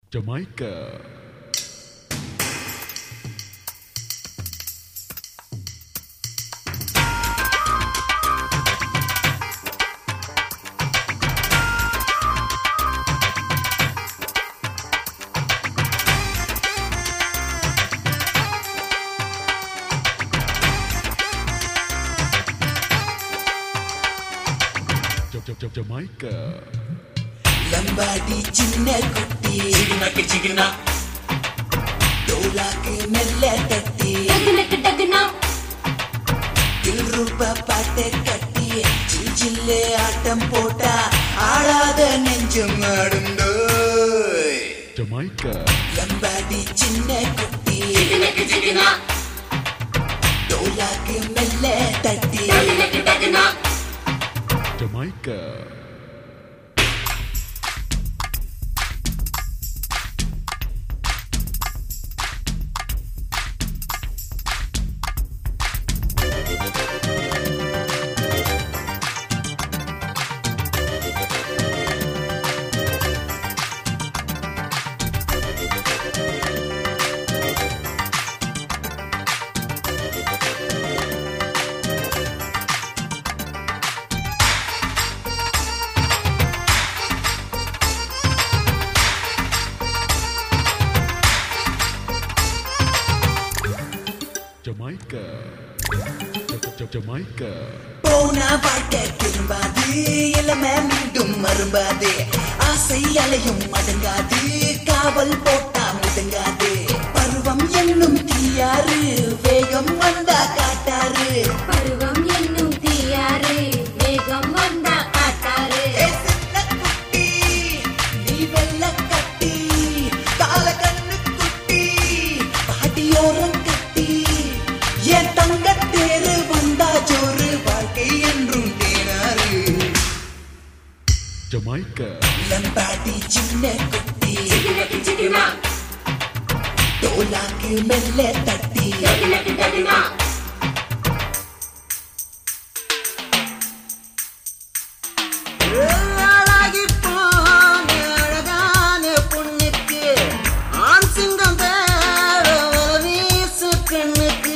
Jamaica. Jamaica. Lambadi चिन्ने कुट्टी चिकना के चिकना डोला के मेले तट्टी डगना के डगना दिल रूपा पाटे कट्टी चिल्चिल्ले आटम पोटा आड़ाद नेंजुम आडुंडोय Jamaica. लंबाडी चिन्ने कुट्टी चिकना के चिकना डोला के मेले तट्टी डगना के डगना Jamaica. Jamaica. Jamaica. போனா வாழ்க்கை திரும்பாது இளமை மீண்டும் மரும்பாது ஆசை அலையும் அடங்காது காவல் போட்டா முடங்காது பருவம் என்னும் தீயாறு வேகம் வந்தா காட்டாரு பருவம் என்னும் தீயாறு வேகம் வந்தா காட்டாரு ஏ சின்ன குட்டி நீ வெள்ள கட்டி கால கண்ணு குட்டி பாட்டியோரம் கட்டி என் தங்க தேரு வந்தா ஜோறு வாழ்க்கை என்றும் தேனாரு Jamaica. लंबाडी चिन्ने कुट्टी चिकना के चिकना डोला के मेले तट्टी डगना के डगना அழகி போன அழகான பொண்ணுக்கு ஆண் சிங்கம் தேவை வீசு கண்ணுக்கு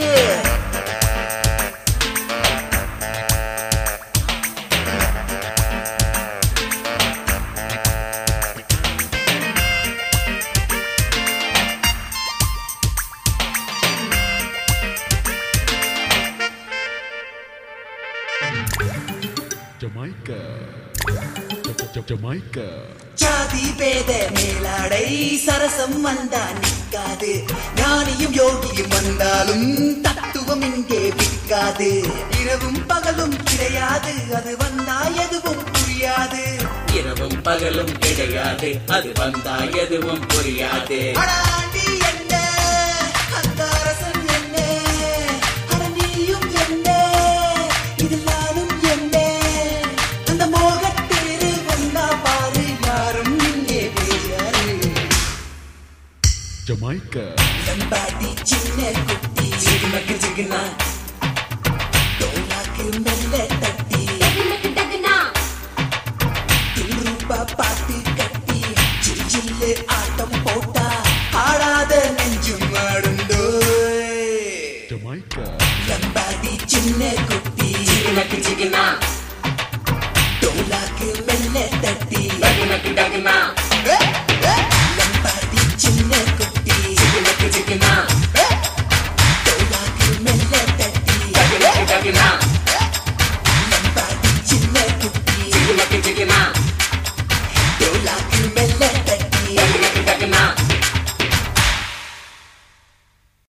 Jamaica. Jamaica. ஜாதி பேத மேலாடை சரசம் வந்தா நிற்காது ஞானியும் யோகியும் வந்தாலும் தத்துவம் இங்கே விற்காது இரவும் பகலும் கிடையாது அது வந்தா எதுவும் புரியாது இரவும் பகலும் கிடையாது அது வந்தா எதுவும் புரியாது அடாண்டி என்ன அந்த அரசன் என்ன அட நீயும் என்ன இதில் நானும் என்ன அந்த மோகத்தேரு வந்தா பாரு யாரும் இங்கே பேசாரு Jamaica. लंबाडी चिन्ने कुट्टी चिकना के चिकना डोला के मेले तट्टी डगना के डगना दिल रूपा पाटी कट्टी चिल्चिल्ले आटम पोटा आड़ाद नेंजुम आडुंडोय Jamaica. लंबाडी चिन्ने कुट्टी चिकना के चिकना डोला के मेले तट्टी डगना के डगना